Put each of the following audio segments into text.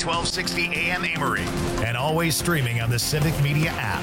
1260 AM Amory, and always streaming on the Civic Media app.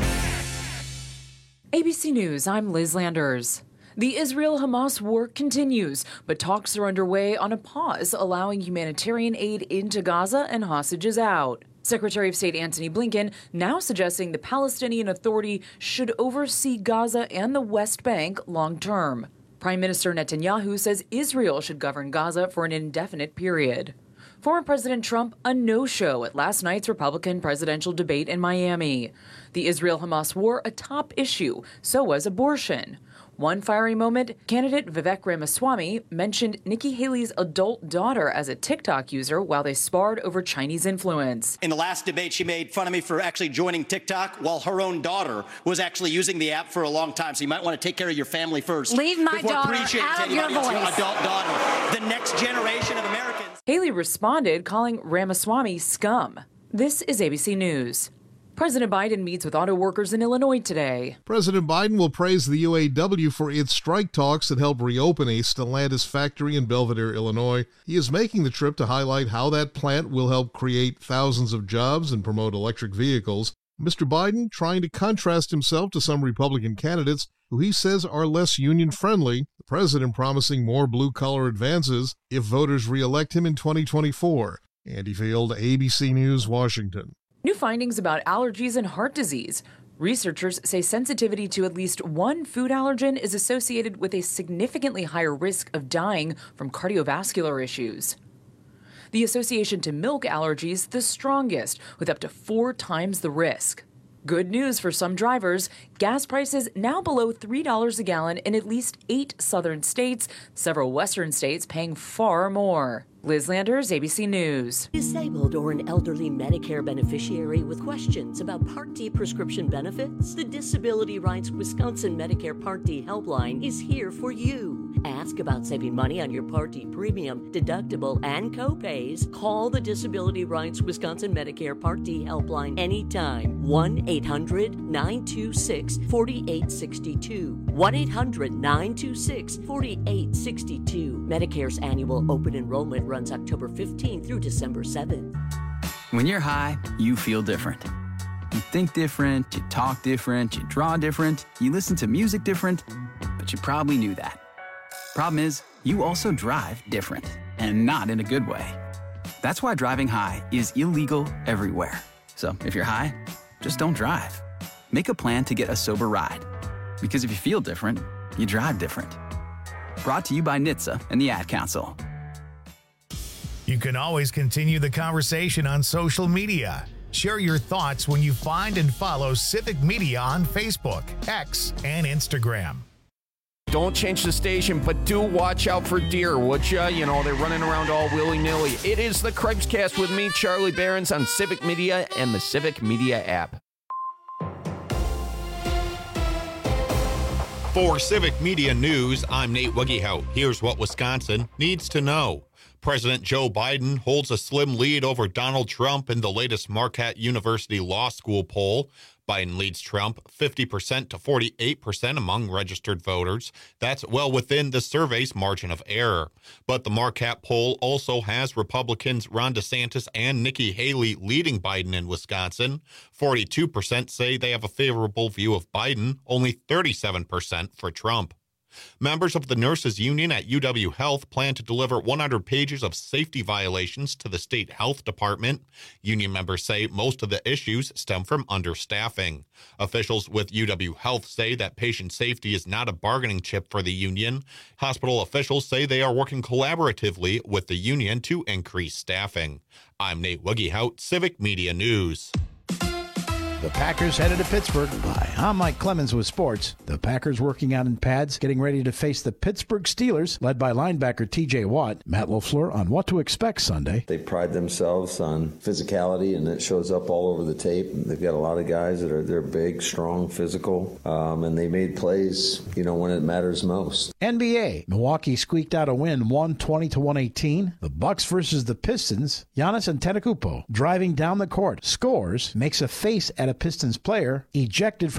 ABC News, I'm Liz Landers. The Israel-Hamas war continues, but talks are underway on a pause, allowing humanitarian aid into Gaza and hostages out. Secretary of State Antony Blinken now suggesting the Palestinian Authority should oversee Gaza and the West Bank long-term. Prime Minister Netanyahu says Israel should govern Gaza for an indefinite period. Former President Trump a no-show at last night's Republican presidential debate in Miami. The Israel-Hamas war a top issue, so was abortion. One fiery moment, candidate Vivek Ramaswamy mentioned Nikki Haley's adult daughter as a TikTok user while they sparred over Chinese influence. In the last debate, she made fun of me for actually joining TikTok while her own daughter was actually using the app for a long time. So you might want to take care of your family first. Leave my daughter out of your voice. Your adult daughter, the next generation of Americans. Haley responded, calling Ramaswamy scum. This is ABC News. President Biden meets with auto workers in Illinois today. President Biden will praise the UAW for its strike talks that help reopen a Stellantis factory in Belvidere, Illinois. He is making the trip to highlight how that plant will help create thousands of jobs and promote electric vehicles. Mr. Biden trying to contrast himself to some Republican candidates who he says are less union-friendly, the president promising more blue-collar advances if voters re-elect him in 2024. Andy Field, ABC News, Washington. New findings about allergies and heart disease. Researchers say sensitivity to at least one food allergen is associated with a significantly higher risk of dying from cardiovascular issues. The association to milk allergies the strongest, with up to 4 times the risk. Good news for some drivers. Gas prices now below $3 a gallon in at least 8 southern states, several western states paying far more. Liz Landers, ABC News. Disabled or an elderly Medicare beneficiary with questions about Part D prescription benefits? The Disability Rights Wisconsin Medicare Part D helpline is here for you. Ask about saving money on your Part D premium, deductible, and copays. Call the Disability Rights Wisconsin Medicare Part D helpline anytime. 1-800-926-4862. 1-800-926-4862. Medicare's annual open enrollment runs October 15 through December 7th. When you're high, you feel different. You think different, you talk different, you draw different, you listen to music different, but you probably knew that. Problem is, you also drive different, and not in a good way. That's why driving high is illegal everywhere. So if you're high, just don't drive. Make a plan to get a sober ride. Because if you feel different, you drive different. Brought to you by NHTSA and the Ad Council. You can always continue the conversation on social media. Share your thoughts when you find and follow Civic Media on Facebook, X, and Instagram. Don't change the station, but do watch out for deer, would ya? You know, they're running around all willy-nilly. It is the Craig's with me, Charlie Behrens, on Civic Media and the Civic Media app. For Civic Media News, I'm Nate Wuggehout. Here's what Wisconsin needs to know. President Joe Biden holds a slim lead over Donald Trump in the latest Marquette University Law School poll. Biden leads Trump 50% to 48% among registered voters. That's well within the survey's margin of error. But the Marquette poll also has Republicans Ron DeSantis and Nikki Haley leading Biden in Wisconsin. 42% say they have a favorable view of Biden, only 37% for Trump. Members of the nurses union at UW Health plan to deliver 100 pages of safety violations to the state health department. Union members say most of the issues stem from understaffing. Officials with UW Health say that patient safety is not a bargaining chip for the union. Hospital officials say they are working collaboratively with the union to increase staffing. I'm Nate Wuggehout, Civic Media News. The Packers headed to Pittsburgh. Hi, I'm Mike Clemens with sports. The Packers working out in pads, getting ready to face the Pittsburgh Steelers, led by linebacker T.J. Watt. Matt LaFleur on what to expect Sunday. They pride themselves on physicality, and it shows up all over the tape. They've got a lot of guys that they're big, strong, physical, and they made plays, when it matters most. NBA. Milwaukee squeaked out a win, 120-118. The Bucks versus the Pistons. Giannis Antetokounmpo driving down the court, scores, makes a face at a Pistons player, ejected from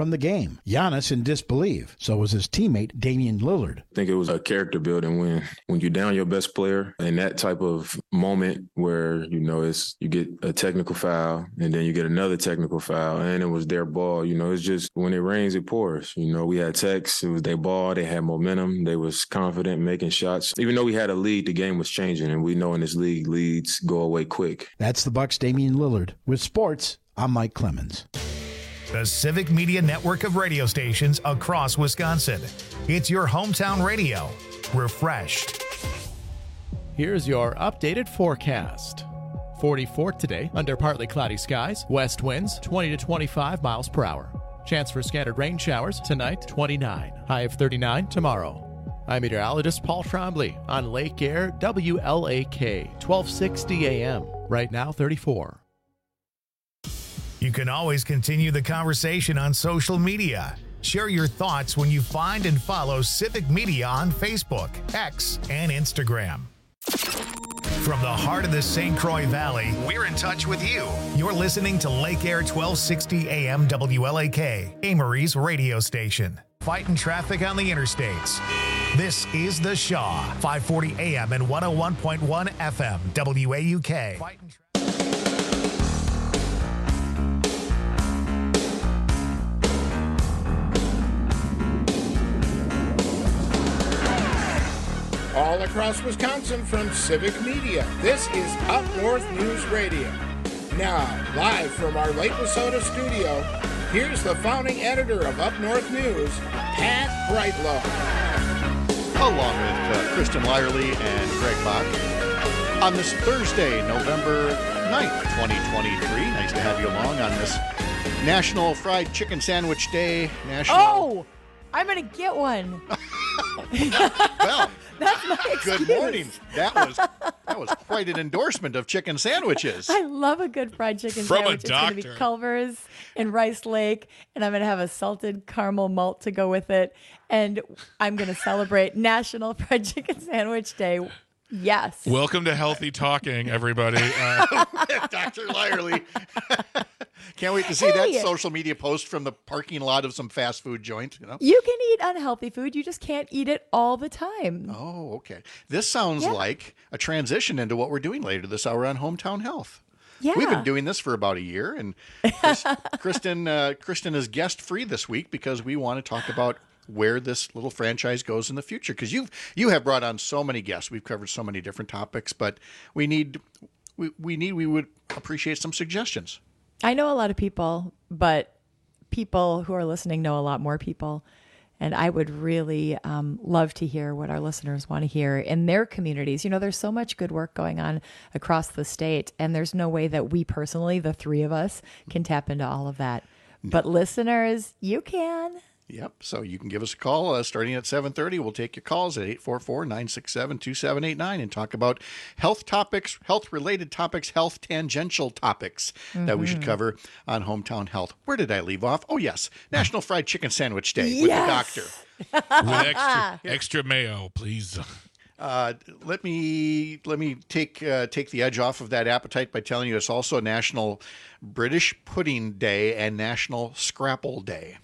won the game. Giannis in disbelief. So was his teammate Damian Lillard. I think it was a character building win. When you're down your best player in that type of moment where, you get a technical foul and then you get another technical foul and it was their ball. It's just when it rains, it pours. We had Tex. It was their ball. They had momentum. They was confident making shots. Even though we had a lead, the game was changing. And we know in this league, leads go away quick. That's the Bucks' Damian Lillard. With sports, I'm Mike Clemens. The Civic Media network of radio stations across Wisconsin. It's your hometown radio. Refreshed. Here's your updated forecast. 44 today, under partly cloudy skies. West winds 20 to 25 miles per hour. Chance for scattered rain showers tonight, 29. High of 39 tomorrow. I'm meteorologist Paul Trombley on Lake Air WLAK, 1260 AM. Right now, 34. You can always continue the conversation on social media. Share your thoughts when you find and follow Civic Media on Facebook, X, and Instagram. From the heart of the St. Croix Valley, we're in touch with you. You're listening to Lake Air 1260 AM WLAK, Amory's radio station. Fighting traffic on the interstates. This is The Shaw, 540 AM and 101.1 FM, WAUK. All across Wisconsin from Civic Media, this is Up North News Radio. Now, live from our Lake Wissota studio, here's the founding editor of Up North News, Pat Brightlow. Along with Kristen Lyerly and Greg Bach. On this Thursday, November 9th, 2023. Nice to have you along on this National Fried Chicken Sandwich Day. Oh, I'm going to get one. Well, that's my excuse. Good morning. That was quite an endorsement of chicken sandwiches. I love a good fried chicken sandwich. It's going to be Culver's in Rice Lake, and I'm going to have a salted caramel malt to go with it. And I'm going to celebrate National Fried Chicken Sandwich Day. Yes. Welcome to Healthy Talking, everybody. Dr. Lyerly. Can't wait to see that social media post from the parking lot of some fast food joint. You can eat unhealthy food. You just can't eat it all the time. Oh, okay. This sounds like a transition into what we're doing later this hour on Hometown Health. Yeah. We've been doing this for about a year, and Kristen is guest-free this week because we want to talk about where this little franchise goes in the future. Because you have brought on so many guests. We've covered so many different topics, but we would appreciate some suggestions. I know a lot of people, but people who are listening know a lot more people. And I would really love to hear what our listeners want to hear in their communities. There's so much good work going on across the state, and there's no way that we personally, the three of us, can tap into all of that. No. But listeners, you can. Yep. So you can give us a call starting at 7:30. We'll take your calls at 844-967-2789 and talk about health topics, health-related topics, health tangential topics that we should cover on Hometown Health. Where did I leave off? Oh, yes. National Fried Chicken Sandwich Day with the doctor. With extra mayo, please. Let me take the edge off of that appetite by telling you it's also National British Pudding Day and National Scrapple Day.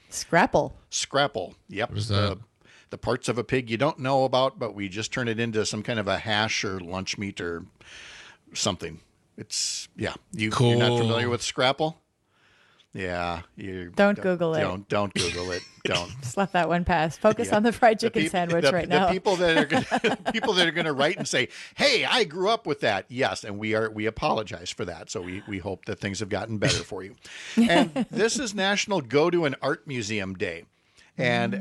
Scrapple. Yep. What is that? The parts of a pig you don't know about, but we just turn it into some kind of a hash or lunch meat or something. It's cool. You're not familiar with Scrapple? Yeah. Don't Google it. Don't Google it. Don't. Just let that one pass. Focus on the fried chicken sandwich right now. The people that are going to write and say, "Hey, I grew up with that." Yes, and we apologize for that. So we hope that things have gotten better for you. And this is National Go to an Art Museum Day, and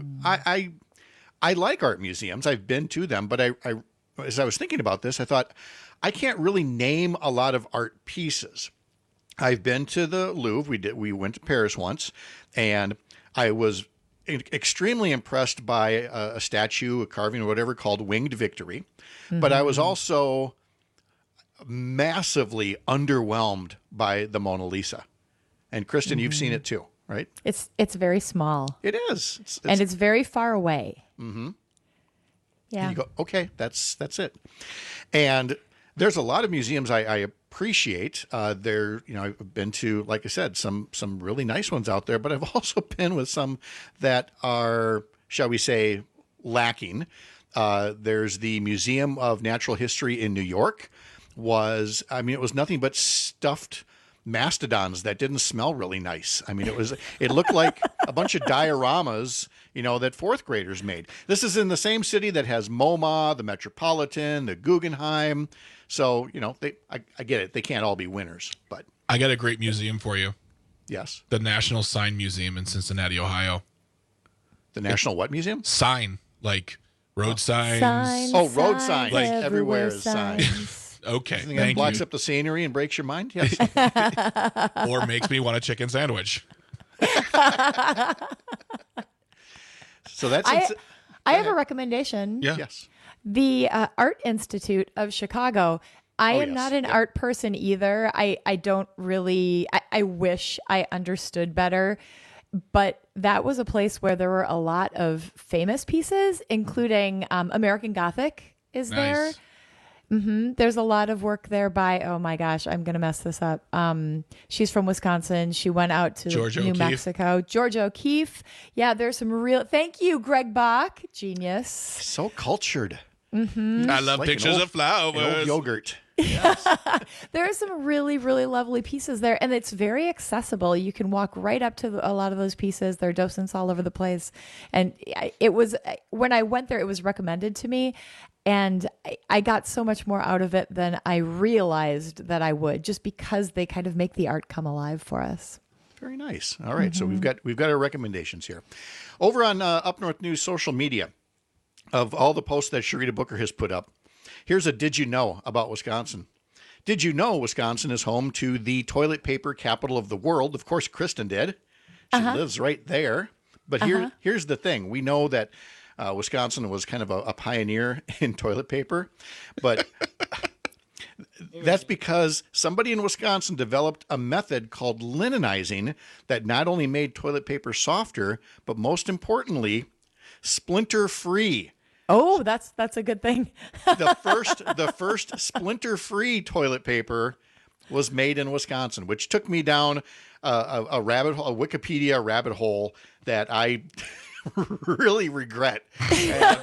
I like art museums. I've been to them, but I as I was thinking about this, I thought I can't really name a lot of art pieces. I've been to the Louvre. We went to Paris once, and I was extremely impressed by a statue, a carving, or whatever called Winged Victory. Mm-hmm. But I was also massively underwhelmed by the Mona Lisa. And Kristen, you've seen it too, right? It's very small. It is. And it's very far away. Mm-hmm. Yeah. And you go, okay, that's it. And there's a lot of museums I appreciate. There, I've been to, like I said, some really nice ones out there, but I've also been with some that are, shall we say, lacking. There's the Museum of Natural History in New York. It was nothing but stuffed mastodons that didn't smell really nice. I mean, it looked like a bunch of dioramas, that fourth graders made. This is in the same city that has MoMA, the Metropolitan, the Guggenheim. So, I get it. They can't all be winners, but. I got a great museum for you. Yes. The National Sign Museum in Cincinnati, Ohio. The National what museum? Sign, like road signs. Road signs. Like everywhere is signs. Okay, Something that blocks up the scenery and breaks your mind? Yes. Or makes me want a chicken sandwich. So that's... I have a recommendation. Yeah. Yes. The Art Institute of Chicago. I am not an art person either. I don't really... I wish I understood better. But that was a place where there were a lot of famous pieces, including American Gothic is there. Mm-hmm. There's a lot of work there by, oh my gosh, I'm going to mess this up. She's from Wisconsin. She went out to New Mexico. Georgia O'Keeffe. Yeah, there's some real, thank you, Greg Bach. Genius. So cultured. Mm-hmm. I love pictures of flowers. Old yogurt. Yes. There are some really, really lovely pieces there, and it's very accessible. You can walk right up to a lot of those pieces. There are docents all over the place. And it was, when I went there, it was recommended to me. And I got so much more out of it than I realized that I would, just because they kind of make the art come alive for us. Very nice. All right, so we've got our recommendations here. Over on Up North News social media, of all the posts that Sharita Booker has put up, here's a did you know about Wisconsin. Did you know Wisconsin is home to the toilet paper capital of the world? Of course, Kristen did. She lives right there. But here's the thing. We know that Wisconsin was kind of a pioneer in toilet paper, but that's because somebody in Wisconsin developed a method called linenizing that not only made toilet paper softer, but most importantly, splinter-free. Oh, that's a good thing. The first splinter-free toilet paper was made in Wisconsin, which took me down a rabbit hole, a Wikipedia rabbit hole that I really regret. And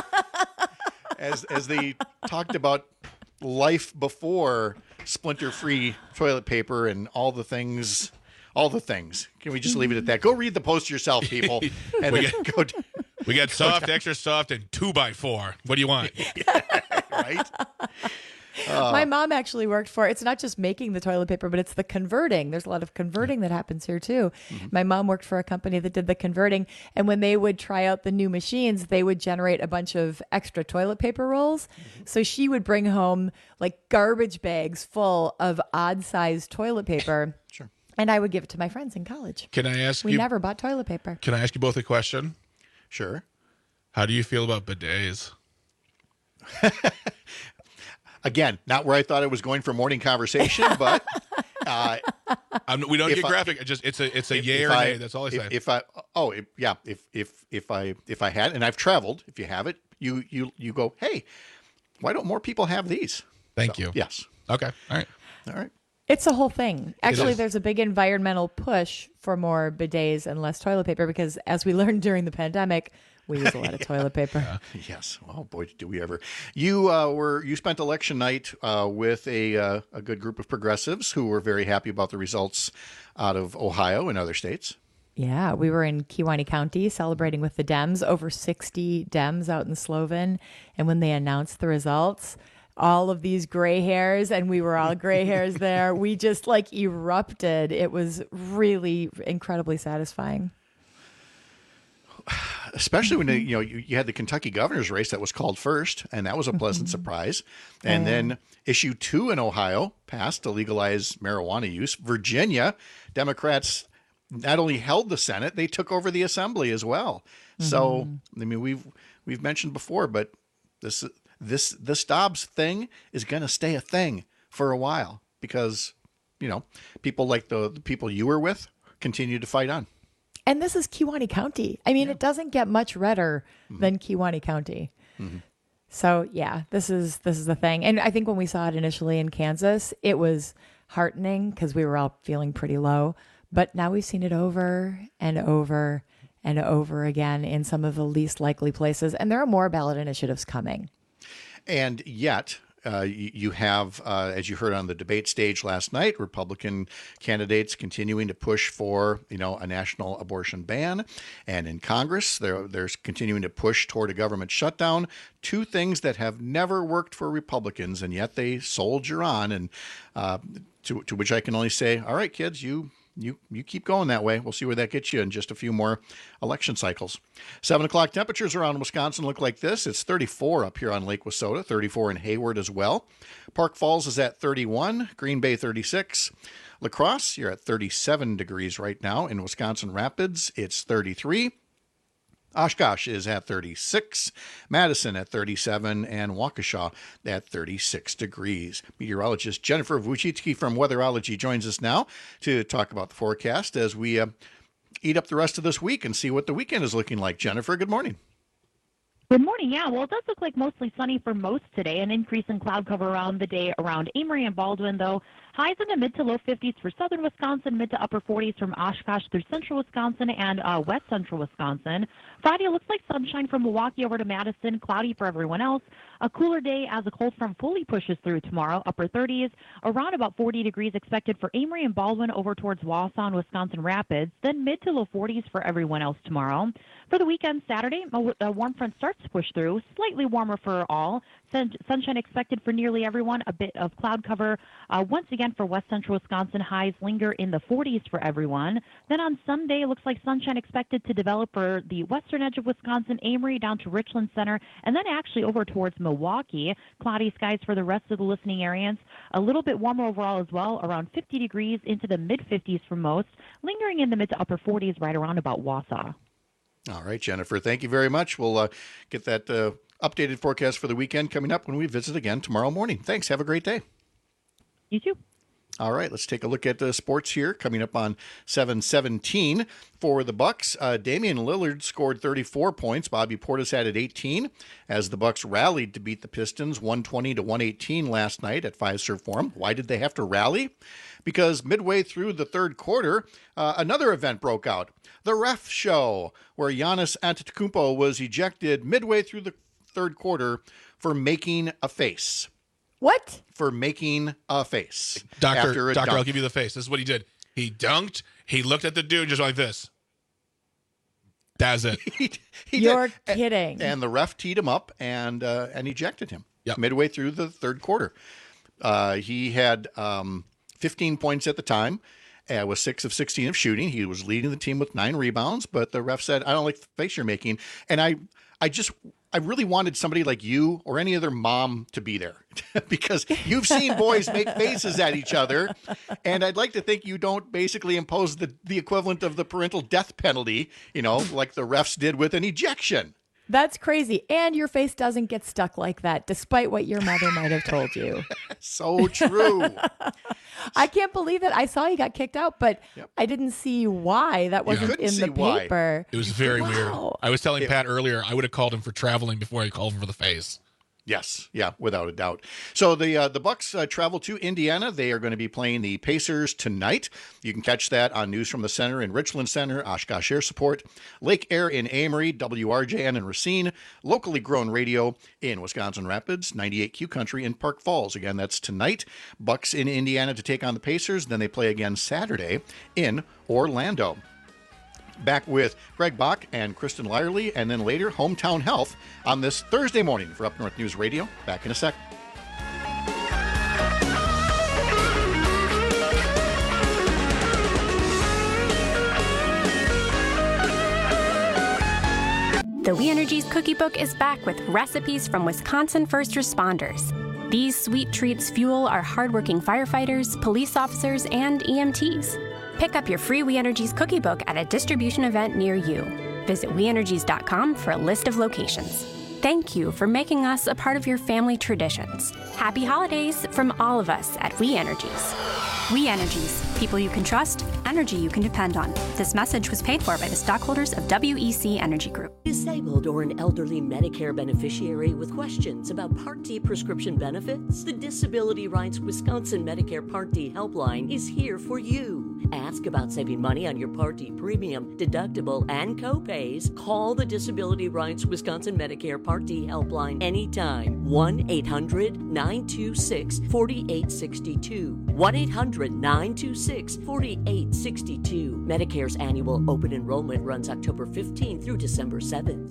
as they talked about life before splinter-free toilet paper and all the things. Can we just leave it at that? Go read the post yourself, people. And we got soft, extra soft, and 2x4. What do you want? Right? My mom actually worked for, it's not just making the toilet paper, but it's the converting. There's a lot of converting that happens here too. My mom worked for a company that did the converting. And when they would try out the new machines, they would generate a bunch of extra toilet paper rolls. So she would bring home like garbage bags full of odd sized toilet paper. Sure. And I would give it to my friends in college. Can I ask you? We never bought toilet paper. Can I ask you both a question? Sure. How do you feel about bidets? Again, not where I thought I was going for morning conversation, but we don't get graphic. It's a yay or nay. That's all I say. If I had, and I've traveled, if you have it, you go, hey, why don't more people have these? Thank you. Yes. Okay. All right. It's a whole thing. Actually, there's a big environmental push for more bidets and less toilet paper because, as we learned during the pandemic, we use a lot of toilet paper. Yes. Oh boy, do we ever! You spent election night with a good group of progressives who were very happy about the results out of Ohio and other states. Yeah, we were in Kewaunee County celebrating with the Dems. Over 60 Dems out in Sloven, and when they announced the results, all of these gray hairs, and we were all gray hairs there. We just erupted. It was really incredibly satisfying. Especially when you had the Kentucky governor's race that was called first, and that was a pleasant surprise. And then issue 2 in Ohio passed to legalize marijuana use. Virginia, Democrats not only held the Senate, they took over the Assembly as well. So, I mean, we've mentioned before, but this Dobbs thing is going to stay a thing for a while because, people like the people you were with continue to fight on. And this is Kewaunee County. I mean, it doesn't get much redder than Kewaunee County. So yeah, this is the thing. And I think when we saw it initially in Kansas, it was heartening because we were all feeling pretty low. But now we've seen it over and over and over again in some of the least likely places. And there are more ballot initiatives coming. And yet, you have, as you heard on the debate stage last night, Republican candidates continuing to push for, a national abortion ban. And in Congress, they're continuing to push toward a government shutdown. Two things that have never worked for Republicans, and yet they soldier on. And to which I can only say, all right, kids, you keep going that way. We'll see where that gets you in just a few more election cycles. 7 o'clock temperatures around Wisconsin look like this. It's 34 up here on Lake Wissota, 34 in Hayward as well. Park Falls is at 31, Green Bay 36. La Crosse, you're at 37 degrees right now. In Wisconsin Rapids, it's 33. Oshkosh is at 36, Madison at 37, and Waukesha at 36 degrees. Meteorologist Jennifer Wojcicki from Weatherology joins us now to talk about the forecast as we eat up the rest of this week and see what the weekend is looking like. Jennifer, good morning. Good morning. Yeah, well, it does look like mostly sunny for most today. An increase in cloud cover around the day around Amory and Baldwin, though. Highs in the mid to low 50s for southern Wisconsin, mid to upper 40s from Oshkosh through central Wisconsin and west central Wisconsin. Friday looks like sunshine from Milwaukee over to Madison, cloudy for everyone else. A cooler day as a cold front fully pushes through tomorrow, upper 30s. Around about 40 degrees expected for Amory and Baldwin over towards Wausau and Wisconsin Rapids, then mid to low 40s for everyone else tomorrow. For the weekend, Saturday, a warm front starts to push through, slightly warmer for all. Sunshine expected for nearly everyone, a bit of cloud cover. Once again, for west central Wisconsin, highs linger in the 40s for everyone. Then on Sunday, it looks like sunshine expected to develop for the western edge of Wisconsin, Amory down to Richland Center, and then actually over towards Milwaukee. Cloudy skies for the rest of the listening areas. A little bit warmer overall as well, around 50 degrees into the mid-50s for most, lingering in the mid to upper 40s right around about Wausau. All right, Jennifer, thank you very much. We'll get that updated forecast for the weekend coming up when we visit again tomorrow morning. Thanks. Have a great day. You too. All right, let's take a look at the sports here. Coming up on 7:17 for the Bucks, Damian Lillard scored 34 points. Bobby Portis added 18 as the Bucks rallied to beat the Pistons 120-118 last night at Fiserv Forum. Why did they have to rally? Because midway through the third quarter, another event broke out. The ref show, where Giannis Antetokounmpo was ejected midway through the third quarter for making a face. What? For making a face. Doctor, I'll give you the face. This is what he did. He dunked. He looked at the dude just like this. That's it. You're kidding. And the ref teed him up and ejected him midway through the third quarter. He had 15 points at the time. Was 6 of 16 of shooting. He was leading the team with 9 rebounds, but the ref said, I don't like the face you're making. And I really wanted somebody like you or any other mom to be there because you've seen boys make faces at each other. And I'd like to think you don't basically impose the equivalent of the parental death penalty, like the refs did with an ejection. That's crazy. And your face doesn't get stuck like that, despite what your mother might have told you. So true. I can't believe it. I saw he got kicked out, but I didn't see why. That wasn't in the paper. It was very weird. I was telling Pat earlier, I would have called him for traveling before I called him for the face. Yes, yeah, without a doubt. So the Bucks travel to Indiana. They are going to be playing the Pacers tonight. You can catch that on News from the Center in Richland Center, Oshkosh Air Support, Lake Air in Amory, WRJN in Racine, locally grown radio in Wisconsin Rapids, 98Q Country in Park Falls. Again, that's tonight. Bucks in Indiana to take on the Pacers. Then they play again Saturday in Orlando. Back with Greg Bach and Kristen Lyerly, and then later Hometown Health on this Thursday morning for Up North News Radio. Back in a sec. The We Energies Cookie Book is back with recipes from Wisconsin first responders. These sweet treats fuel our hardworking firefighters, police officers, and EMTs. Pick up your free We Energies cookie book at a distribution event near you. Visit WeEnergies.com for a list of locations. Thank you for making us a part of your family traditions. Happy holidays from all of us at We Energies. We Energies. People you can trust, energy you can depend on. This message was paid for by the stockholders of WEC Energy Group. Disabled or an elderly Medicare beneficiary with questions about Part D prescription benefits? The Disability Rights Wisconsin Medicare Part D helpline is here for you. Ask about saving money on your Part D premium, deductible, and co-pays. Call the Disability Rights Wisconsin Medicare Part D helpline anytime. 1-800-926-4862. 1-800-926-4862. Medicare's annual open enrollment runs October 15th through December 7th.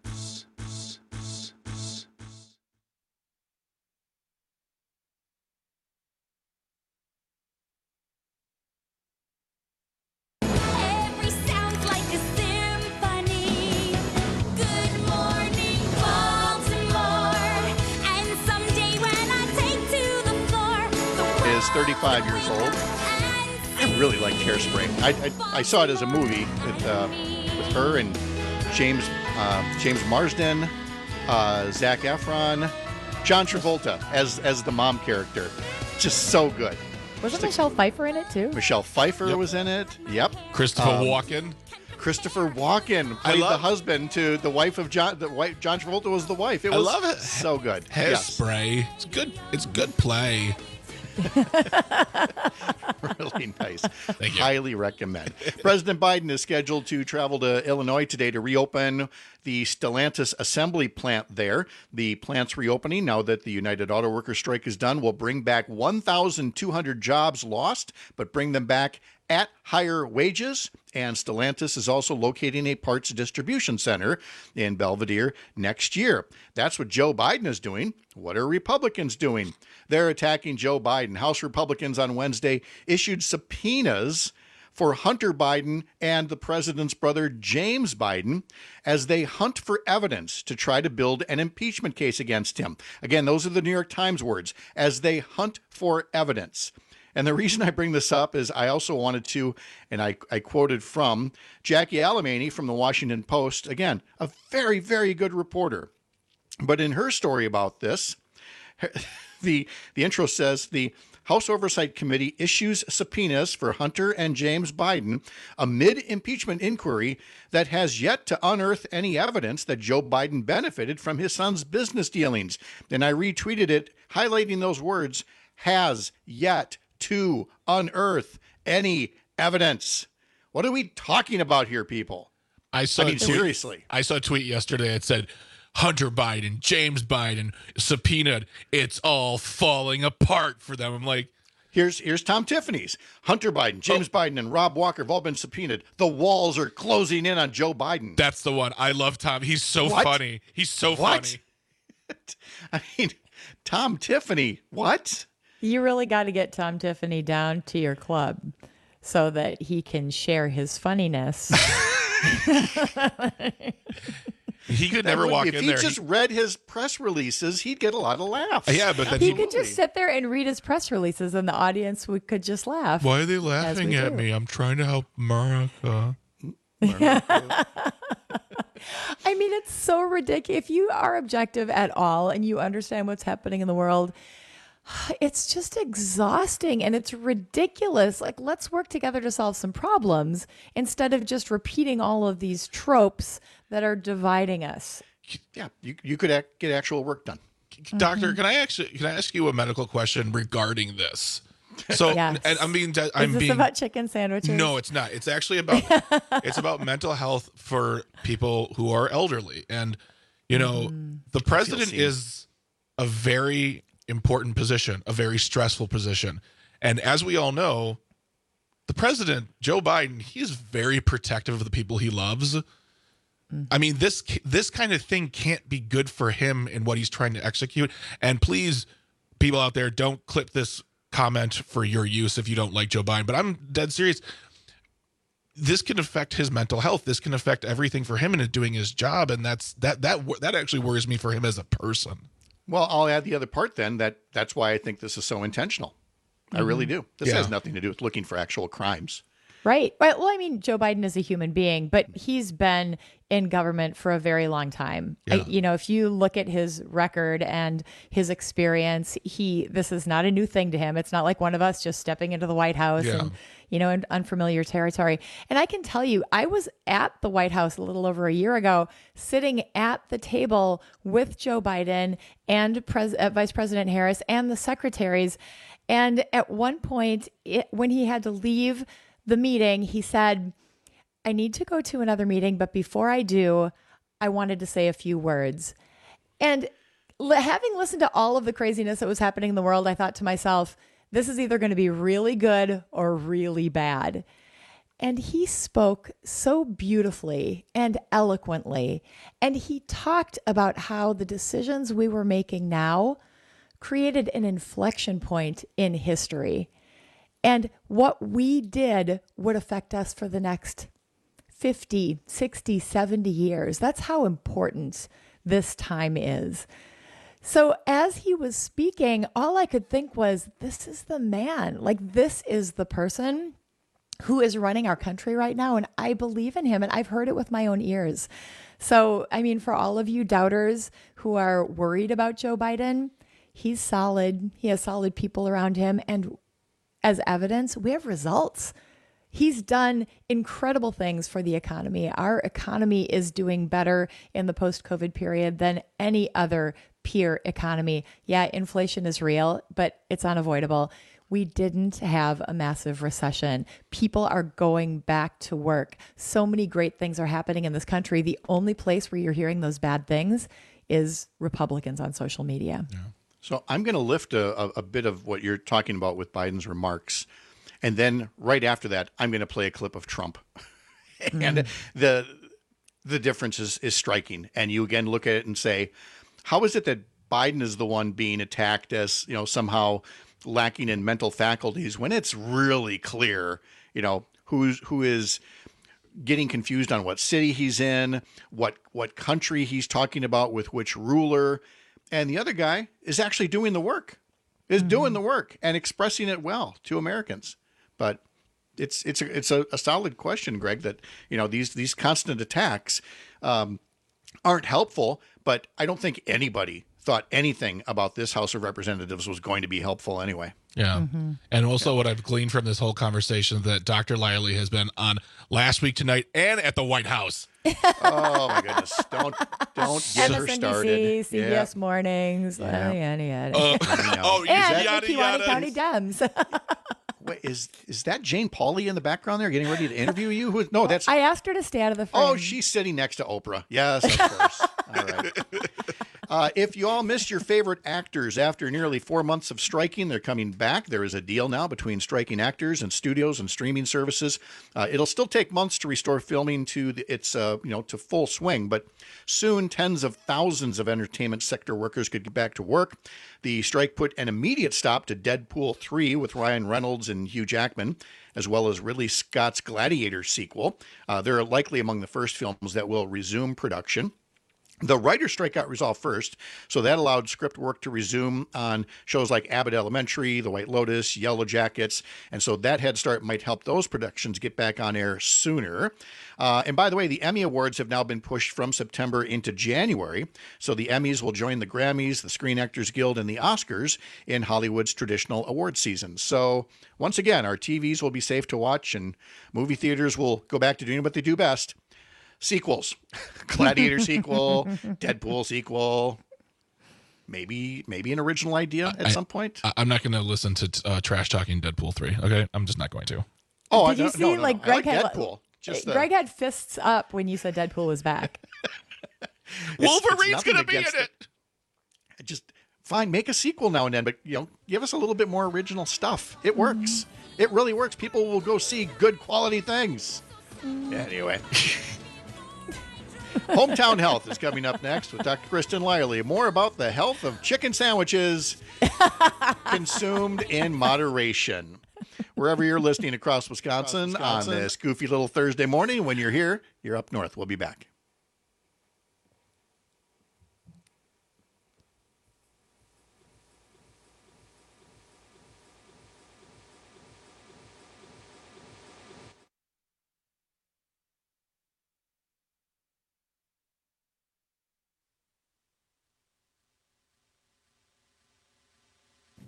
Is 35 years old. I really liked Hairspray. I saw it as a movie with her and James Marsden, Zac Efron, John Travolta as the mom character. Just so good. Wasn't Michelle Pfeiffer in it too? Michelle Pfeiffer was in it. Yep. Christopher Walken. Christopher Walken played the husband to the wife of John. John Travolta was the wife. I love it. So good. Hairspray. Yes. It's good. It's good play. Really nice. Thank you. Highly recommend. President Biden is scheduled to travel to Illinois today to reopen the Stellantis assembly plant there. The plant's reopening, now that the United Auto Workers strike is done, will bring back 1,200 jobs lost, but bring them back at higher wages. And Stellantis is also locating a parts distribution center in Belvidere next year. That's what Joe Biden is doing. What are Republicans doing? They're attacking Joe Biden. House Republicans on Wednesday issued subpoenas for Hunter Biden and the president's brother, James Biden, as they hunt for evidence to try to build an impeachment case against him. Again, those are the New York Times words, as they hunt for evidence. And the reason I bring this up is I also wanted to, and I quoted from Jackie Alemany from the Washington Post, again, a very, very good reporter. But in her story about this, the intro says the House Oversight Committee issues subpoenas for Hunter and James Biden amid impeachment inquiry that has yet to unearth any evidence that Joe Biden benefited from his son's business dealings. And I retweeted it, highlighting those words, has yet to unearth any evidence. What are we talking about here, people? Seriously. I saw a tweet yesterday that said, Hunter Biden, James Biden, subpoenaed. It's all falling apart for them. I'm like, here's Tom Tiffany's. Hunter Biden, James Biden, and Rob Walker have all been subpoenaed. The walls are closing in on Joe Biden. That's the one. I love Tom. He's so funny. He's so funny. I mean, Tom Tiffany, what? You really got to get Tom Tiffany down to your club so that he can share his funniness. He could never walk in there. If he just read his press releases, he'd get a lot of laughs. Yeah, but then he could just sit there and read his press releases, and the audience could just laugh. Why are they laughing at me? I'm trying to help America. I mean, it's so ridiculous. If you are objective at all and you understand what's happening in the world, it's just exhausting and it's ridiculous. Like, let's work together to solve some problems instead of just repeating all of these tropes that are dividing us. Yeah, you could get actual work done. Doctor, can I ask you a medical question regarding this? So, yes. And Is this about chicken sandwiches? No, it's not. It's actually about mental health for people who are elderly. And, the president is a very important position, a very stressful position. And as we all know, the president, Joe Biden, he is very protective of the people he loves. I mean, this kind of thing can't be good for him in what he's trying to execute. And please, people out there, don't clip this comment for your use if you don't like Joe Biden. But I'm dead serious. This can affect his mental health. This can affect everything for him in doing his job. And that actually worries me for him as a person. Well, I'll add the other part then, that's why I think this is so intentional. I really do. This has nothing to do with looking for actual crimes. Right. Well, I mean, Joe Biden is a human being, but he's been in government for a very long time. Yeah. If you look at his record and his experience, this is not a new thing to him. It's not like one of us just stepping into the White House and, in unfamiliar territory. And I can tell you, I was at the White House a little over a year ago, sitting at the table with Joe Biden and Vice President Harris and the secretaries. And at one point, when he had to leave the meeting, he said, I need to go to another meeting, but before I do, I wanted to say a few words. And having listened to all of the craziness that was happening in the world, I thought to myself, this is either going to be really good or really bad. And he spoke so beautifully and eloquently. And he talked about how the decisions we were making now created an inflection point in history. And what we did would affect us for the next 50, 60, 70 years. That's how important this time is. So as he was speaking, all I could think was, this is the man. Like, this is the person who is running our country right now. And I believe in him, and I've heard it with my own ears. So, I mean, for all of you doubters who are worried about Joe Biden, he's solid. He has solid people around him. And as evidence, we have results. He's done incredible things for the economy. Our economy is doing better in the post-COVID period than any other peer economy. Yeah, inflation is real, but it's unavoidable. We didn't have a massive recession. People are going back to work. So many great things are happening in this country. The only place where you're hearing those bad things is Republicans on social media. Yeah. So I'm going to lift a bit of what you're talking about with Biden's remarks. And then right after that, I'm going to play a clip of Trump. And the difference is striking. And you again look at it and say, how is it that Biden is the one being attacked as, somehow lacking in mental faculties when it's really clear, who is getting confused on what city he's in, what country he's talking about with which ruler. And the other guy is actually doing the work, doing the work and expressing it well to Americans. But it's a solid question, Greg, that, these constant attacks aren't helpful. But I don't think anybody thought anything about this House of Representatives was going to be helpful anyway. Yeah. And also what I've gleaned from this whole conversation that Dr. Lively has been on Last Week Tonight and at the White House. Oh my goodness. Don't get her started. CBS Mornings. Yeah. Yada, yada. Oh, and yada, the Kewaunee yada. County Dems. Wait, is that Jane Pauley in the background there getting ready to interview you? No, that's... I asked her to stay out of the frame. Oh, she's sitting next to Oprah. Yes, of course. All right. If you all missed your favorite actors after nearly 4 months of striking, they're coming back. There is a deal now between striking actors and studios and streaming services. It'll still take months to restore filming to to full swing, but soon tens of thousands of entertainment sector workers could get back to work. The strike put an immediate stop to Deadpool 3 with Ryan Reynolds and Hugh Jackman, as well as Ridley Scott's Gladiator sequel. They're likely among the first films that will resume production. The writer's strike got resolved first, so that allowed script work to resume on shows like Abbott Elementary, The White Lotus, Yellow Jackets, and so that head start might help those productions get back on air sooner. And by the way, the Emmy Awards have now been pushed from September into January, so the Emmys will join the Grammys, the Screen Actors Guild, and the Oscars in Hollywood's traditional award season. So once again, our TVs will be safe to watch, and movie theaters will go back to doing what they do best. Sequels, Gladiator sequel, Deadpool sequel, maybe an original idea at some point. I'm not going to listen to trash talking Deadpool 3. Okay, I'm just not going to. Oh, did you see? No. Greg had Deadpool. Greg had fists up when you said Deadpool was back. Wolverine's going to be in it. Just fine, make a sequel now and then, but give us a little bit more original stuff. It works. It really works. People will go see good quality things. Anyway. Hometown Health is coming up next with Dr. Kristen Lively. More about the health of chicken sandwiches consumed in moderation. Wherever you're listening across Wisconsin on this goofy little Thursday morning, when you're here, you're up north. We'll be back.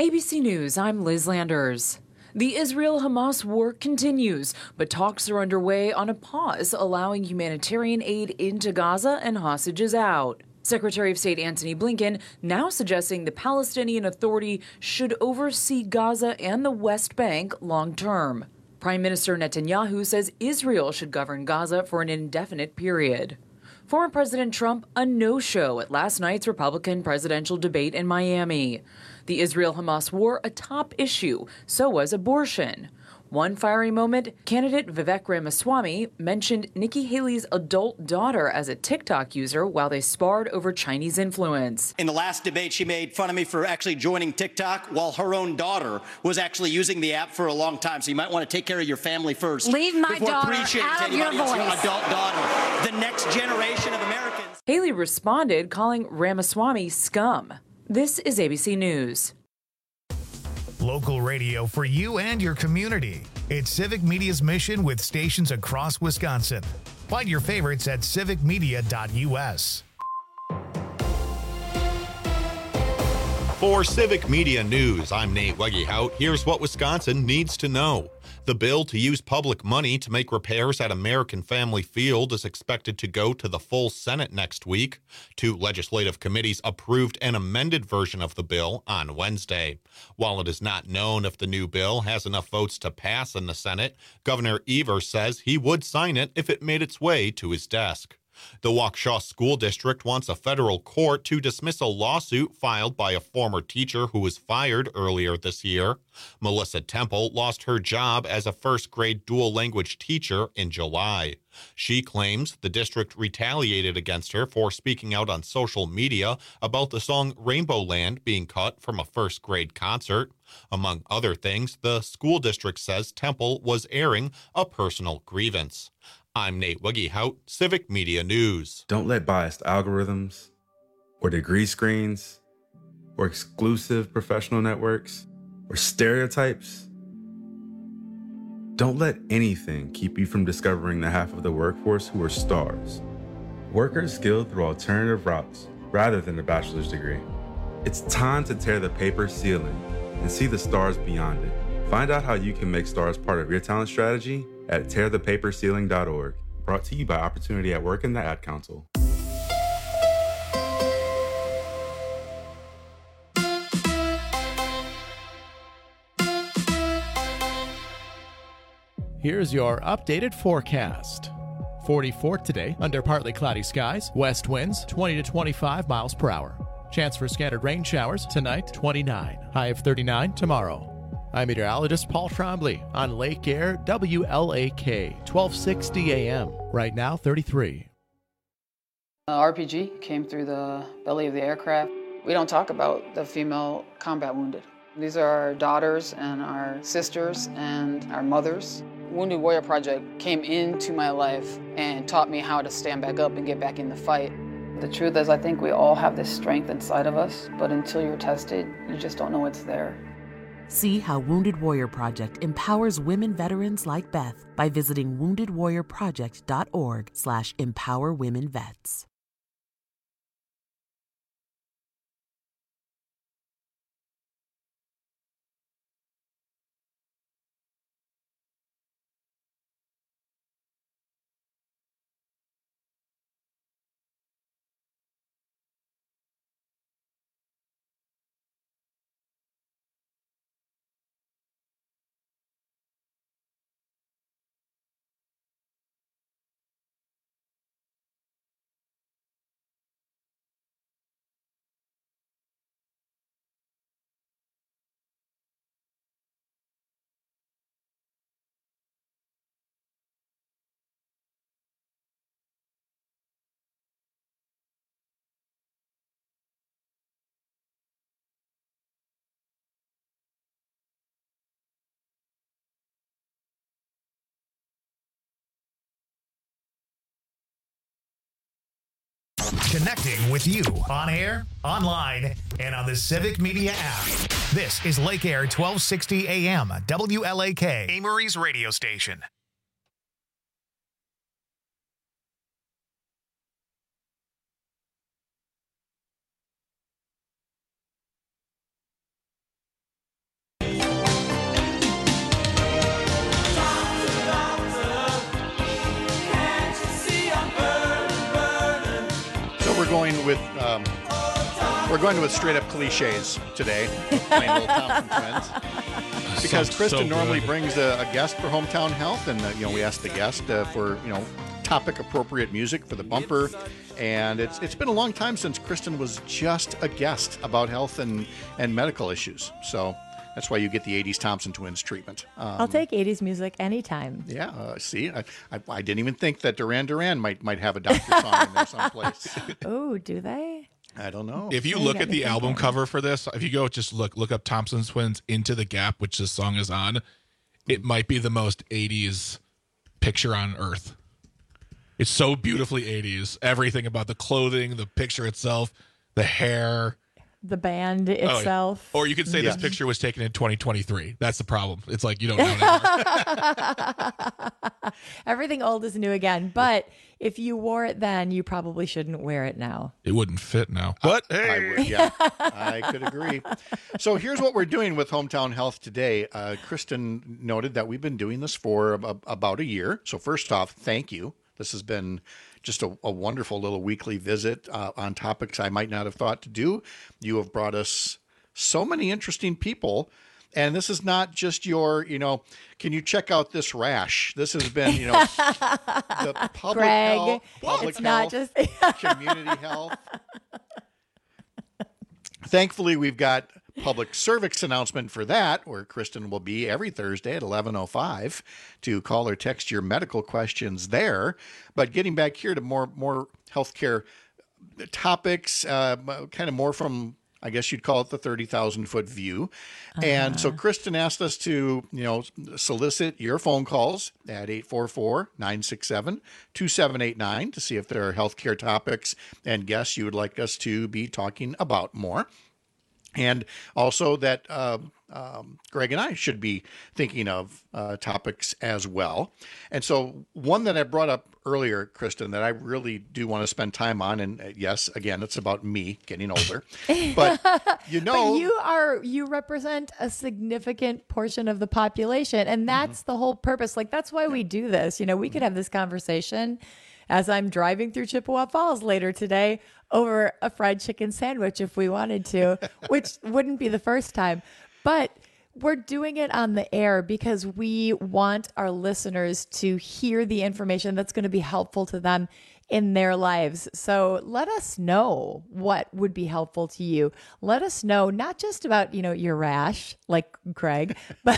ABC News, I'm Liz Landers. The Israel-Hamas war continues, but talks are underway on a pause, allowing humanitarian aid into Gaza and hostages out. Secretary of State Antony Blinken now suggesting the Palestinian Authority should oversee Gaza and the West Bank long term. Prime Minister Netanyahu says Israel should govern Gaza for an indefinite period. Former President Trump, a no-show at last night's Republican presidential debate in Miami. The Israel-Hamas war, a top issue. So was abortion. One fiery moment, candidate Vivek Ramaswamy mentioned Nikki Haley's adult daughter as a TikTok user while they sparred over Chinese influence. In the last debate, she made fun of me for actually joining TikTok while her own daughter was actually using the app for a long time. So you might want to take care of your family first. Leave my daughter preaching out to of your anybody else, voice. adult daughter, the next generation of Americans. Haley responded, calling Ramaswamy scum. This is ABC News. Local radio for you and your community. It's Civic Media's mission with stations across Wisconsin. Find your favorites at civicmedia.us. For Civic Media News, I'm Nate Wegehout. Here's what Wisconsin needs to know. The bill to use public money to make repairs at American Family Field is expected to go to the full Senate next week. Two legislative committees approved an amended version of the bill on Wednesday. While it is not known if the new bill has enough votes to pass in the Senate, Governor Evers says he would sign it if it made its way to his desk. The Waukesha School District wants a federal court to dismiss a lawsuit filed by a former teacher who was fired earlier this year. Melissa Temple lost her job as a first-grade dual-language teacher in July. She claims the district retaliated against her for speaking out on social media about the song Rainbow Land being cut from a first-grade concert. Among other things, the school district says Temple was airing a personal grievance. I'm Nate Wegehout, Civic Media News. Don't let biased algorithms or degree screens or exclusive professional networks or stereotypes. Don't let anything keep you from discovering the half of the workforce who are stars. Workers skilled through alternative routes rather than a bachelor's degree. It's time to tear the paper ceiling and see the stars beyond it. Find out how you can make stars part of your talent strategy at tearthepaperceiling.org. Brought to you by Opportunity at Work and the Ad Council. Here's your updated forecast. 44 today under partly cloudy skies, west winds 20 to 25 miles per hour. Chance for scattered rain showers tonight, 29. High of 39 tomorrow. I'm meteorologist Paul Trombley on Lake Air WLAK, 1260 AM. Right now, 33. RPG came through the belly of the aircraft. We don't talk about the female combat wounded. These are our daughters and our sisters and our mothers. Wounded Warrior Project came into my life and taught me how to stand back up and get back in the fight. The truth is, I think we all have this strength inside of us, but until you're tested, you just don't know it's there. See how Wounded Warrior Project empowers women veterans like Beth by visiting woundedwarriorproject.org/empowerwomenvets. Connecting with you on air, online, and on the Civic Media app. This is Lake Air 1260 AM, WLAK, Amory's radio station. going with straight up cliches today. Playing Little Thompson Twins. Because Kristen normally brings a guest for Hometown Health, and we ask the guest for topic appropriate music for the bumper. And it's been a long time since Kristen was just a guest about health and medical issues. So that's why you get the 80s Thompson Twins treatment. I'll take 80s music anytime. Yeah, see, I didn't even think that Duran Duran might have a doctor song in there someplace. Oh, do they? I don't know. If you look at the album cover for this, if you go just look up Thompson Twins Into the Gap, which this song is on, it might be the most 80s picture on earth. It's so beautifully 80s. Everything about the clothing, the picture itself, the hair. The band itself. Or you could say this picture was taken in 2023. That's the problem. It's like you don't know anymore. Everything old is new again. But if you wore it then, you probably shouldn't wear it now. It wouldn't fit now. But hey. I could agree. So here's what we're doing with Hometown Health today. Kristen noted that we've been doing this for about a year. So first off, thank you. This has been just a wonderful little weekly visit on topics I might not have thought to do. You have brought us so many interesting people. And this is not just your, can you check out this rash? This has been, the public health, community health. Thankfully, we've got public cervix announcement for that, where Kristen will be every Thursday at 11:05 to call or text your medical questions there. But getting back here to more healthcare topics, kind of more from, I guess you'd call it the 30,000-foot view. And so Kristen asked us to, solicit your phone calls at 844-967-2789 to see if there are healthcare topics and guests you would like us to be talking about more. And also that Greg and I should be thinking of topics as well. And so one that I brought up earlier, Kristen, that I really do want to spend time on, and yes, again, it's about me getting older. But but you represent a significant portion of the population, and that's the whole purpose. Like, that's why we do this. We could have this conversation as I'm driving through Chippewa Falls later today over a fried chicken sandwich if we wanted to, which wouldn't be the first time. But we're doing it on the air because we want our listeners to hear the information that's going to be helpful to them in their lives. So let us know what would be helpful to you. Let us know not just about, your rash, like Greg, but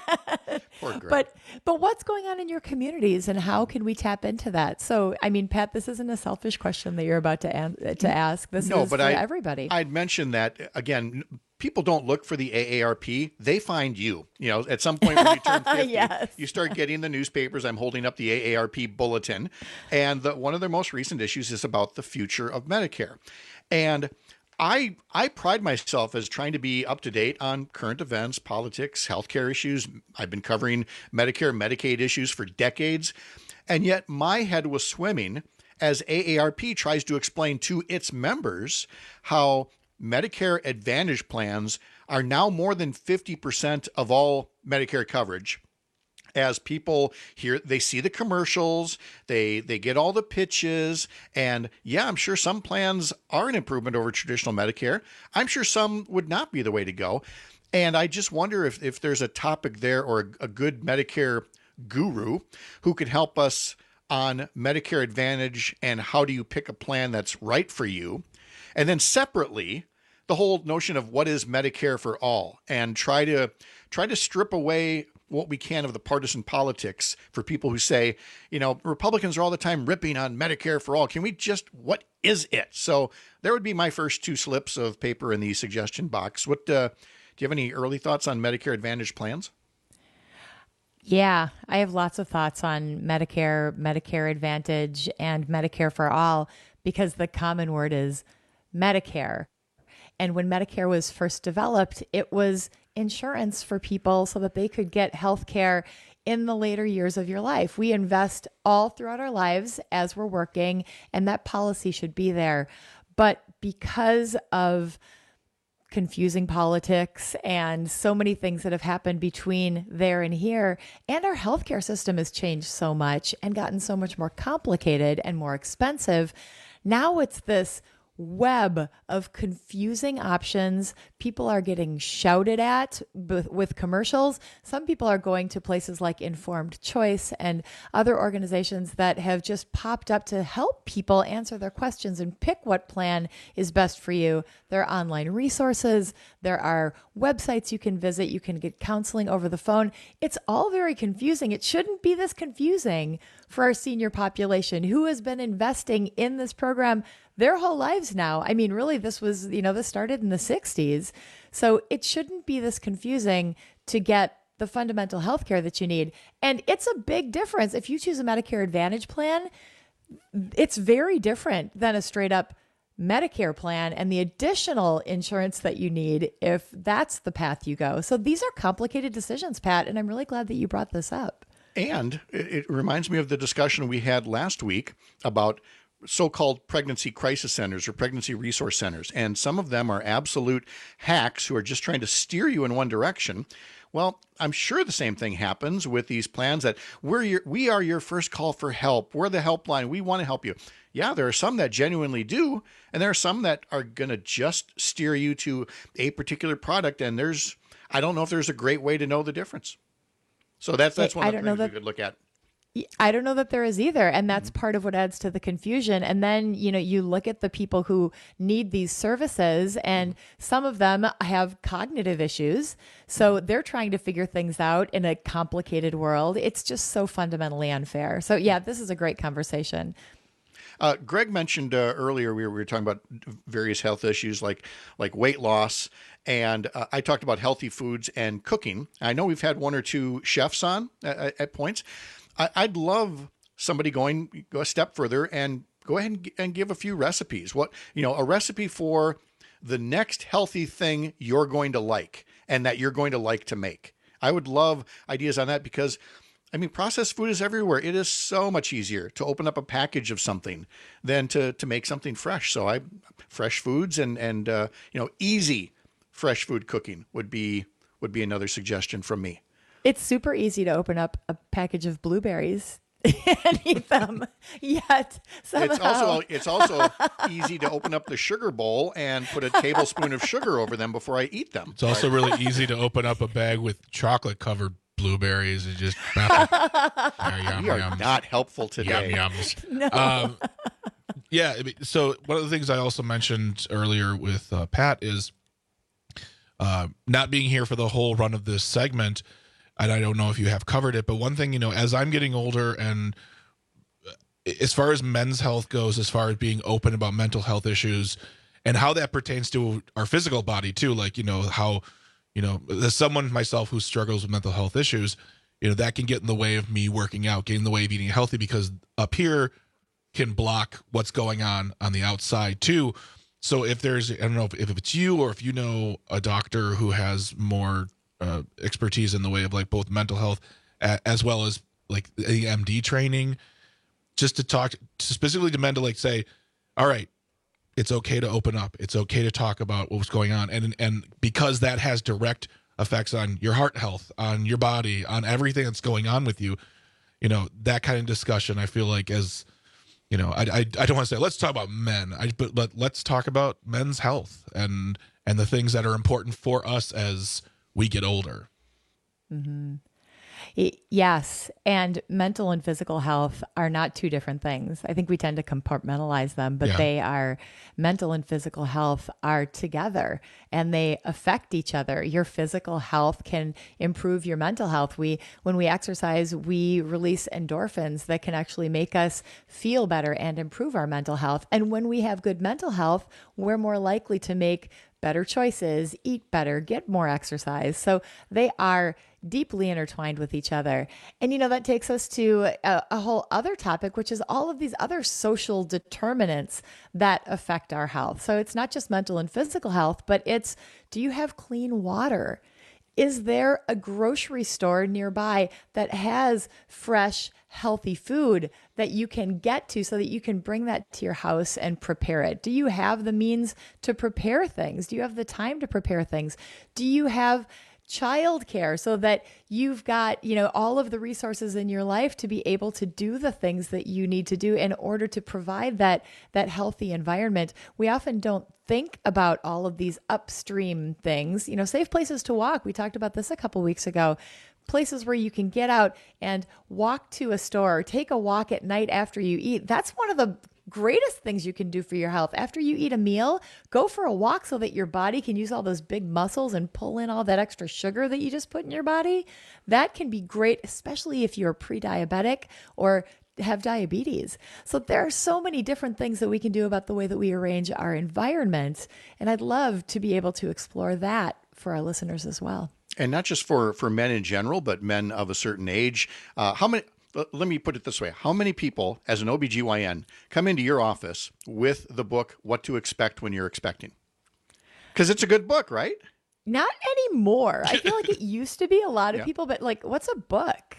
but what's going on in your communities and how can we tap into that? So, Pat, this isn't a selfish question that you're about to ask. This is for everybody. I'd mention that, again, people don't look for the AARP. They find you. At some point when you turn 50, yes. You start getting the newspapers. I'm holding up the AARP bulletin. And one of their most recent issues is about the future of Medicare. And I pride myself as trying to be up to date on current events, politics, healthcare issues. I've been covering Medicare, Medicaid issues for decades. And yet my head was swimming as AARP tries to explain to its members how Medicare Advantage plans are now more than 50% of all Medicare coverage. As people hear, they see the commercials, they get all the pitches, and yeah, I'm sure some plans are an improvement over traditional Medicare. I'm sure some would not be the way to go. And I just wonder if there's a topic there or a good Medicare guru who could help us on Medicare Advantage and how do you pick a plan that's right for you. And then separately, the whole notion of what is Medicare for all, and try to strip away what we can of the partisan politics for people who say, Republicans are all the time ripping on Medicare for all. Can we what is it? So there would be my first two slips of paper in the suggestion box. Do you have any early thoughts on Medicare Advantage plans? Yeah, I have lots of thoughts on Medicare Advantage, and Medicare for all, because the common word is Medicare. And when Medicare was first developed, it was insurance for people so that they could get health care in the later years of your life. We invest all throughout our lives as we're working, and that policy should be there. But because of confusing politics and so many things that have happened between there and here, and our healthcare system has changed so much and gotten so much more complicated and more expensive, now it's this web of confusing options. People are getting shouted at with commercials. Some people are going to places like Informed Choice and other organizations that have just popped up to help people answer their questions and pick what plan is best for you. There are online resources. There are websites you can visit. You can get counseling over the phone. It's all very confusing. It shouldn't be this confusing for our senior population who has been investing in this program their whole lives now. I mean, really, this was, this started in the 60s. So it shouldn't be this confusing to get the fundamental health care that you need. And it's a big difference. If you choose a Medicare Advantage plan, it's very different than a straight up Medicare plan and the additional insurance that you need if that's the path you go. So these are complicated decisions, Pat, and I'm really glad that you brought this up. And it reminds me of the discussion we had last week about so-called pregnancy crisis centers or pregnancy resource centers. And some of them are absolute hacks who are just trying to steer you in one direction. Well, I'm sure the same thing happens with these plans that we are your first call for help. We're the helpline. We want to help you. Yeah, there are some that genuinely do. And there are some that are going to just steer you to a particular product. And I don't know if there's a great way to know the difference. So that's one of the things we could look at. I don't know that there is either. And that's part of what adds to the confusion. And then, you look at the people who need these services, and some of them have cognitive issues. So they're trying to figure things out in a complicated world. It's just so fundamentally unfair. So yeah, this is a great conversation. Greg mentioned earlier, we were talking about various health issues like weight loss. And I talked about healthy foods and cooking. I know we've had one or two chefs on at points. I'd love somebody go a step further and go ahead and give a few recipes. A recipe for the next healthy thing you're going to like and that you're going to like to make. I would love ideas on that because, processed food is everywhere. It is so much easier to open up a package of something than to make something fresh. So fresh foods and easy fresh food cooking would be another suggestion from me. It's super easy to open up a package of blueberries and eat them. Yet somehow it's also easy to open up the sugar bowl and put a tablespoon of sugar over them before I eat them. It's also really easy to open up a bag with chocolate covered blueberries and just we are not helpful today. Yums. No. So one of the things I also mentioned earlier with Pat is not being here for the whole run of this segment. And I don't know if you have covered it, but one thing, as I'm getting older and as far as men's health goes, as far as being open about mental health issues and how that pertains to our physical body too, like, how, as someone myself who struggles with mental health issues, that can get in the way of me working out, get in the way of eating healthy, because up here can block what's going on the outside too. So if there's, I don't know if it's you or if you know a doctor who has more expertise in the way of like both mental health as well as like the MD training, just to talk specifically to men to like say, all right, it's okay to open up. It's okay to talk about what's going on. And because that has direct effects on your heart health, on your body, on everything that's going on with you, that kind of discussion, I feel like as, I don't want to say, let's talk about men, but let's talk about men's health and the things that are important for us as we get older. Mm-hmm. Yes. And mental and physical health are not two different things. I think we tend to compartmentalize them, but they are, mental and physical health are together and they affect each other. Your physical health can improve your mental health. When we exercise, we release endorphins that can actually make us feel better and improve our mental health. And when we have good mental health, we're more likely to make better choices, eat better, get more exercise. So they are deeply intertwined with each other. And, that takes us to a whole other topic, which is all of these other social determinants that affect our health. So it's not just mental and physical health, but it's, do you have clean water? Is there a grocery store nearby that has fresh, healthy food that you can get to so that you can bring that to your house and prepare it? Do you have the means to prepare things? Do you have the time to prepare things? Do you have childcare so that you've got, all of the resources in your life to be able to do the things that you need to do in order to provide that healthy environment. We often don't think about all of these upstream things, safe places to walk. We talked about this a couple weeks ago. Places where you can get out and walk to a store, or take a walk at night after you eat. That's one of the greatest things you can do for your health. After you eat a meal, go for a walk so that your body can use all those big muscles and pull in all that extra sugar that you just put in your body. That can be great, especially if you're pre-diabetic or have diabetes. So there are so many different things that we can do about the way that we arrange our environment. And I'd love to be able to explore that for our listeners as well. And not just for men in general, but men of a certain age. Let me put it this way. How many people, as an OBGYN, come into your office with the book, What to Expect When You're Expecting? Because it's a good book, right? Not anymore. I feel like it used to be a lot of people, but what's a book?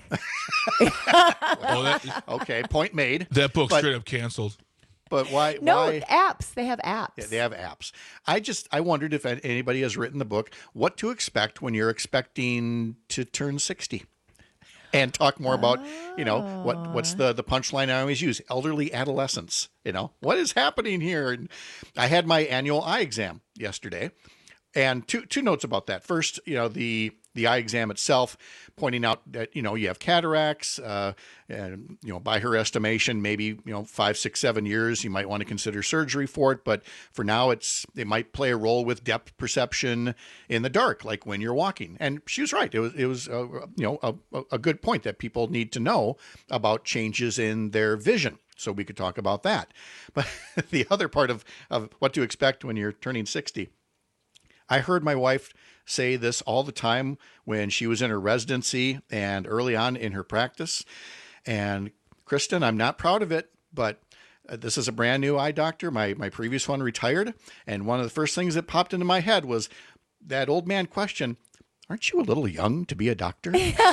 Okay, point made. That book straight up canceled. But why? Apps. They have apps. Yeah, they have apps. I wondered if anybody has written the book, What to Expect When You're Expecting to Turn 60. And talk more about, what's the punchline I always use? Elderly adolescence. What is happening here? And I had my annual eye exam yesterday. And two notes about that. First, the eye exam itself, pointing out that, you have cataracts, and, by her estimation, maybe, 5, 6, 7 years, you might want to consider surgery for it. But for now, it might play a role with depth perception in the dark, like when you're walking. And she was right. It was a good point that people need to know about changes in their vision. So we could talk about that. But the other part of what to expect when you're turning 60, I heard my wife say this all the time when she was in her residency and early on in her practice. And Kristen, I'm not proud of it, but this is a brand new eye doctor. My previous one retired. And one of the first things that popped into my head was that old man question, aren't you a little young to be a doctor?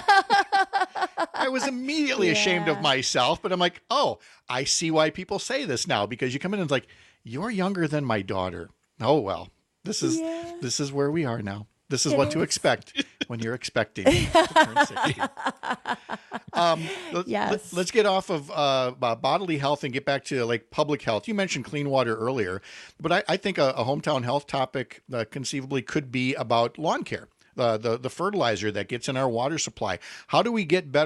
I was immediately ashamed of myself, but I'm like, oh, I see why people say this now, because you come in and it's like, you're younger than my daughter. Oh, well. This is where we are now. This is what to expect when you're expecting to turn 60. Let's get off of bodily health and get back to public health. You mentioned clean water earlier, but I think a hometown health topic conceivably could be about lawn care. The fertilizer that gets in our water supply. How do we get better